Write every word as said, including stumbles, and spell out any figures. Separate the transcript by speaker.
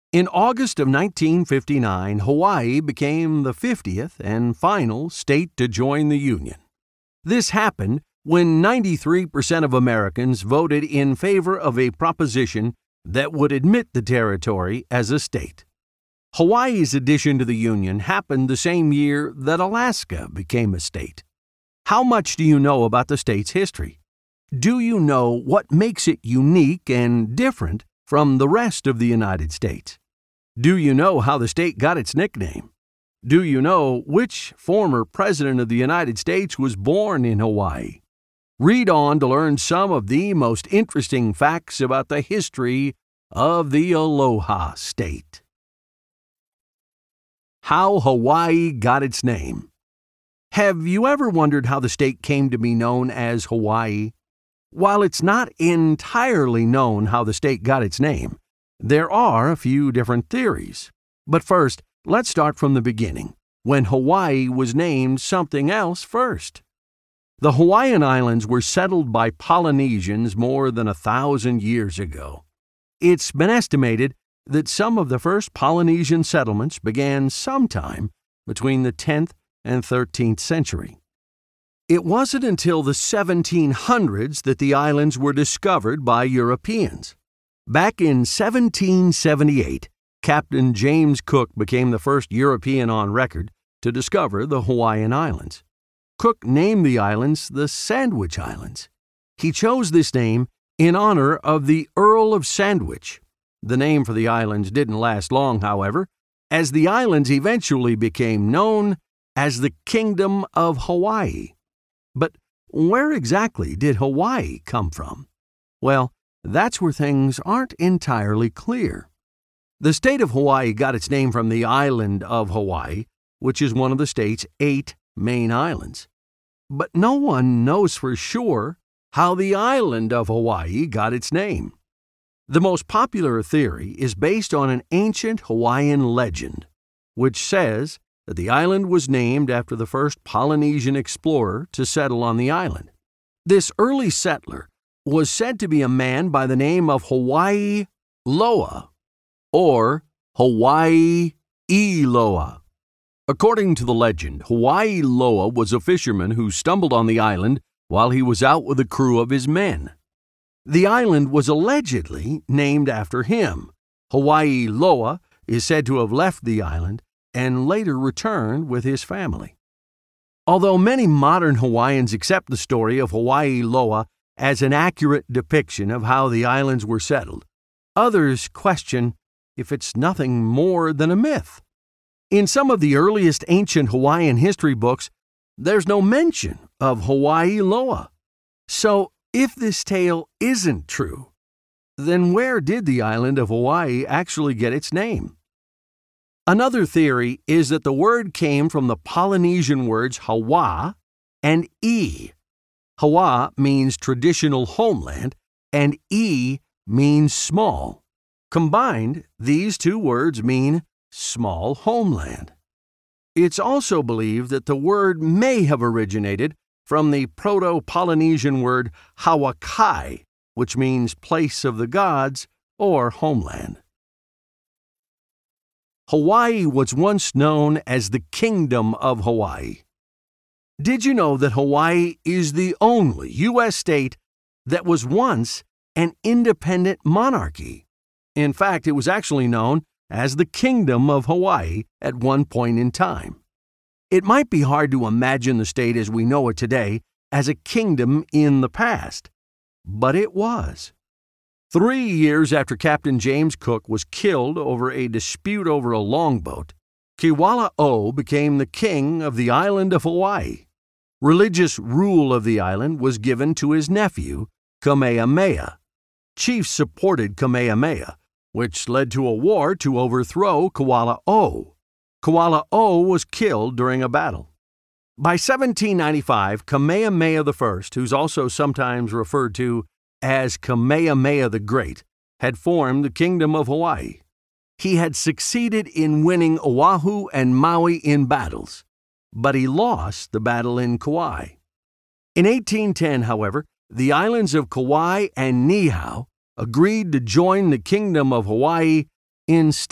Speaker 1: In August of nineteen fifty-nine, Hawaii became the fiftieth and final state to join the Union. This happened when ninety-three percent of Americans voted in favor of a proposition that would admit the territory as a state. Hawaii's addition to the Union happened the same year that Alaska became a state. How much do you know about the state's history? Do you know what makes it unique and different from the rest of the United States? Do you know how the state got its nickname? Do you know which former president of the United States was born in Hawaii? Read on to learn some of the most interesting facts about the history of the Aloha State. How Hawaii got its name. Have you ever wondered how the state came to be known as Hawaii? While it's not entirely known how the state got its name, there are a few different theories. But first, let's start from the beginning, when Hawaii was named something else first. The Hawaiian Islands were settled by Polynesians more than a thousand years ago. It's been estimated that some of the first Polynesian settlements began sometime between the tenth and thirteenth century. It wasn't until the seventeen hundreds that the islands were discovered by Europeans. Back in seventeen seventy-eight, Captain James Cook became the first European on record to discover the Hawaiian Islands. Cook named the islands the Sandwich Islands. He chose this name in honor of the Earl of Sandwich. The name for the islands didn't last long, however, as the islands eventually became known as the Kingdom of Hawaii. But where exactly did Hawaii come from? Well, that's where things aren't entirely clear. The state of Hawaii got its name from the island of Hawaii, which is one of the state's eight main islands. But no one knows for sure how the island of Hawaii got its name. The most popular theory is based on an ancient Hawaiian legend, which says that the island was named after the first Polynesian explorer to settle on the island. This early settler was said to be a man by the name of Hawaii Loa, or Hawaii Iloa. According to the legend, Hawaii Loa was a fisherman who stumbled on the island while he was out with a crew of his men. The island was allegedly named after him. Hawaii Loa is said to have left the island and later returned with his family. Although many modern Hawaiians accept the story of Hawaii Loa as an accurate depiction of how the islands were settled, others question if it's nothing more than a myth. In some of the earliest ancient Hawaiian history books, there's no mention of Hawaii Loa. So, if this tale isn't true, then where did the island of Hawaii actually get its name? Another theory is that the word came from the Polynesian words Hawa and E. Hawa means traditional homeland, and E means small. Combined, these two words mean small homeland. It's also believed that the word may have originated from the Proto-Polynesian word Hawakai, which means place of the gods or homeland. Hawaii was once known as the Kingdom of Hawaii. Did you know that Hawaii is the only U S state that was once an independent monarchy? In fact, it was actually known as the Kingdom of Hawaii at one point in time. It might be hard to imagine the state as we know it today as a kingdom in the past, but it was. Three years after Captain James Cook was killed over a dispute over a longboat, Kiwala'o became the king of the island of Hawaii. Religious rule of the island was given to his nephew, Kamehameha. Chiefs supported Kamehameha, which led to a war to overthrow Kiwala'o. Kiwala'o was killed during a battle. By seventeen ninety-five, Kamehameha the First, who's also sometimes referred to as Kamehameha the Great, had formed the Kingdom of Hawaii. He had succeeded in winning Oahu and Maui in battles, but he lost the battle in Kauai. In eighteen ten, however, the islands of Kauai and Niihau agreed to join the Kingdom of Hawaii instead.